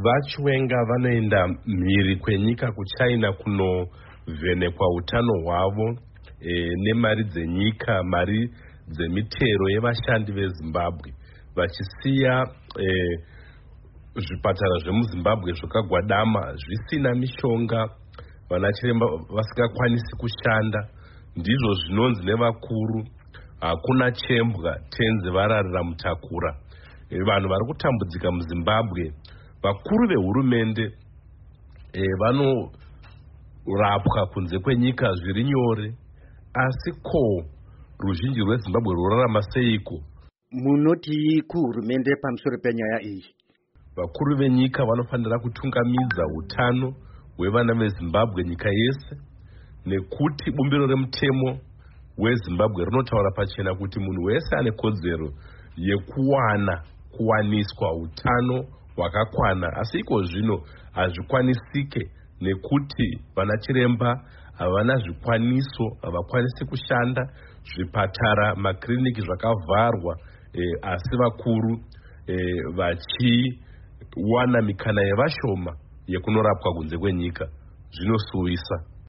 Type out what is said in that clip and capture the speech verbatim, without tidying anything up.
vachiwenga vanoenda mhiri kwenyika kuchina kunovhenekwa utano hwavo e, nemari dzenyika, mari dzemitero yevashandi vezimbabwe, vachisiya e, zvipatara zvemuzimbabwe zvakagwadama zvisina mishonga, vanachiremba vasingakwanisi kushanda. Ndizvo zvinonzi nevakuru, hakuna chembwa tenzi vararira mutakura. E, vanhu vari kutambudzika muzimbabwe, vakuru vehurumende e, vanorapwa kunze kwenyika zviri nyore, asi ko ruzhinji rwezimbabwe rorarama seiko? Munoti kuhurumende pamusoro penyaya iyi? Vakuru venyika vanofanira kutungamidza utano hwevana vezimbabwe nyika yese, nekuti bumbiro remutemo wezimbabwe rinotaura pachena kuti munhu wese ane kodzero yekuwana kuwaniswa utano hwakakwana. Asi iko zvino hazvikwanisike nekuti vanachiremba havana zvikwaniso, havakwanisi kushanda, zvipatara, makiriniki zvakavharwa, e, asi vakuru e, vachiwana mikana yevashoma yekunorapwa kunze kwenyika. Zvinosuwisa.